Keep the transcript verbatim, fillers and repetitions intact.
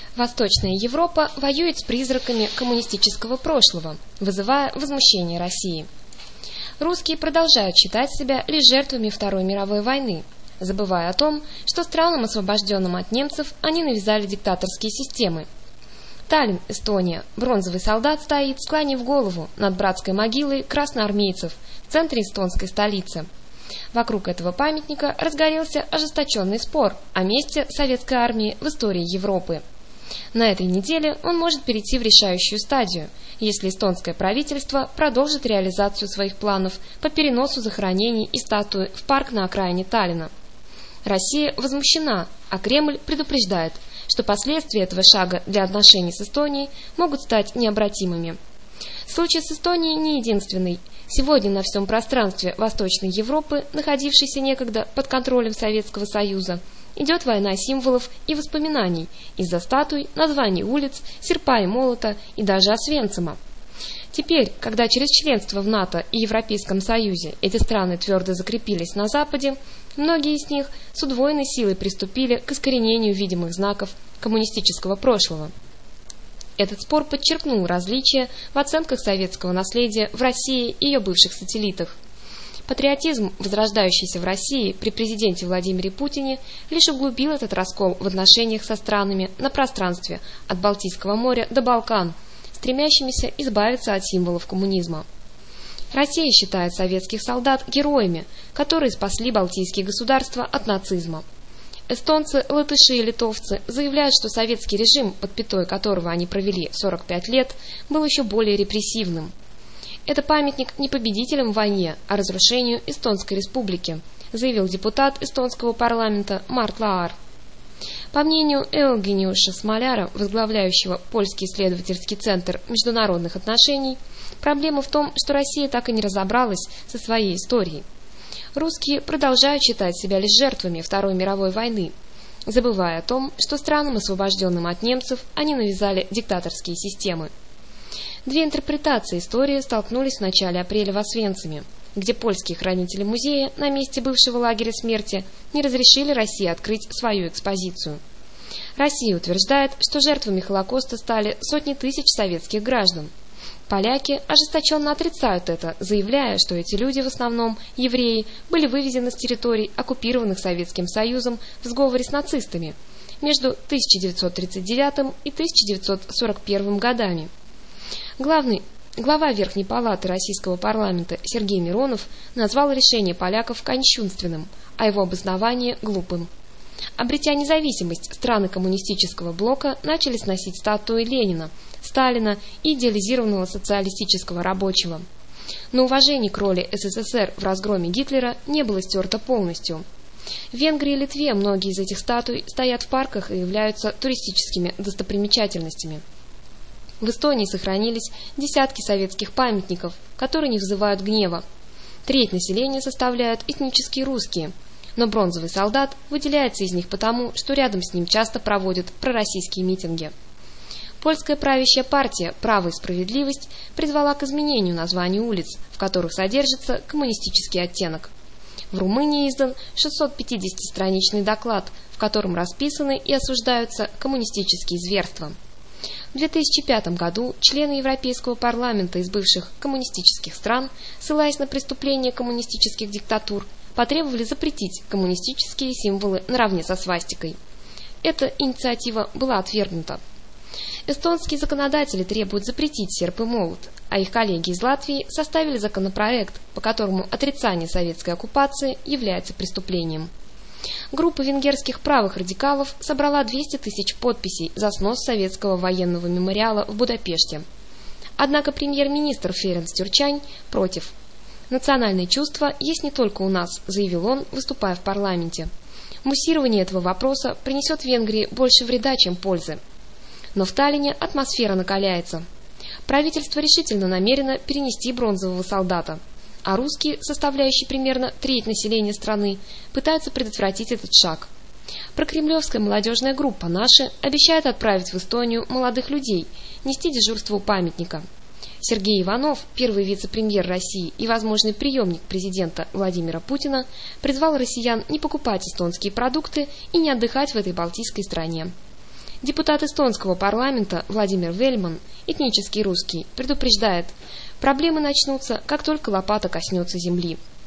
Восточная Европа воюет с призраками коммунистического прошлого, вызывая возмущение России. Русские продолжают считать себя лишь жертвами Второй мировой войны, забывая о том, что странам, освобожденным от немцев, они навязали диктаторские системы. Таллин, Эстония. Бронзовый солдат стоит, склонив голову над братской могилой красноармейцев в центре эстонской столицы. Вокруг этого памятника разгорелся ожесточенный спор о месте советской армии в истории Европы. На этой неделе он может перейти в решающую стадию, если эстонское правительство продолжит реализацию своих планов по переносу захоронений и статуи в парк на окраине Таллина. Россия возмущена, а Кремль предупреждает, что последствия этого шага для отношений с Эстонией могут стать необратимыми. Случай с Эстонией не единственный. Сегодня на всем пространстве Восточной Европы, находившейся некогда под контролем Советского Союза, идет война символов и воспоминаний из-за статуй, названий улиц, серпа и молота и даже Освенцима. Теперь, когда через членство в НАТО и Европейском Союзе эти страны твердо закрепились на Западе, многие из них с удвоенной силой приступили к искоренению видимых знаков коммунистического прошлого. Этот спор подчеркнул различия в оценках советского наследия в России и ее бывших сателлитах. Патриотизм, возрождающийся в России при президенте Владимире Путине, лишь углубил этот раскол в отношениях со странами на пространстве от Балтийского моря до Балкан, стремящимися избавиться от символов коммунизма. Россия считает советских солдат героями, которые спасли балтийские государства от нацизма. Эстонцы, латыши и литовцы заявляют, что советский режим, под пятой которого они провели сорок пять лет, был еще более репрессивным. Это памятник не победителям в войне, а разрушению Эстонской республики, заявил депутат эстонского парламента Март Лаар. По мнению Евгениуша Смоляра, возглавляющего Польский исследовательский центр международных отношений, проблема в том, что Россия так и не разобралась со своей историей. Русские продолжают считать себя лишь жертвами Второй мировой войны, забывая о том, что странам, освобожденным от немцев, они навязали диктаторские системы. Две интерпретации истории столкнулись в начале апреля в Освенциме, где польские хранители музея на месте бывшего лагеря смерти не разрешили России открыть свою экспозицию. Россия утверждает, что жертвами Холокоста стали сотни тысяч советских граждан. Поляки ожесточенно отрицают это, заявляя, что эти люди, в основном евреи, были вывезены с территорий, оккупированных Советским Союзом в сговоре с нацистами между тысяча девятьсот тридцать девятым и тысяча девятьсот сорок первым годами. Главный, глава Верхней Палаты Российского парламента Сергей Миронов назвал решение поляков кощунственным, а его обоснование – глупым. Обретя независимость, страны коммунистического блока начали сносить статуи Ленина, Сталина и идеализированного социалистического рабочего. Но уважение к роли СССР в разгроме Гитлера не было стерто полностью. В Венгрии и Литве многие из этих статуй стоят в парках и являются туристическими достопримечательностями. В Эстонии сохранились десятки советских памятников, которые не вызывают гнева. Треть населения составляют этнические русские, но бронзовый солдат выделяется из них потому, что рядом с ним часто проводят пророссийские митинги. Польская правящая партия «Право и справедливость» призвала к изменению названий улиц, в которых содержится коммунистический оттенок. В Румынии издан шестьсот пятидесятистраничный доклад, в котором расписаны и осуждаются коммунистические зверства. В две тысячи пятом году члены Европейского парламента из бывших коммунистических стран, ссылаясь на преступления коммунистических диктатур, потребовали запретить коммунистические символы наравне со свастикой. Эта инициатива была отвергнута. Эстонские законодатели требуют запретить серп и молот, а их коллеги из Латвии составили законопроект, по которому отрицание советской оккупации является преступлением. Группа венгерских правых радикалов собрала двести тысяч подписей за снос советского военного мемориала в Будапеште. Однако премьер-министр Ференц Тюрчань против. «Национальные чувства есть не только у нас», — заявил он, выступая в парламенте. «Муссирование этого вопроса принесет Венгрии больше вреда, чем пользы». Но в Таллине атмосфера накаляется. Правительство решительно намерено перенести бронзового солдата, а русские, составляющие примерно треть населения страны, пытаются предотвратить этот шаг. Прокремлевская молодежная группа «Наши» обещает отправить в Эстонию молодых людей, нести дежурство у памятника. Сергей Иванов, первый вице-премьер России и возможный преемник президента Владимира Путина, призвал россиян не покупать эстонские продукты и не отдыхать в этой балтийской стране. Депутат эстонского парламента Владимир Вельман, этнический русский, предупреждает: проблемы начнутся, как только лопата коснется земли.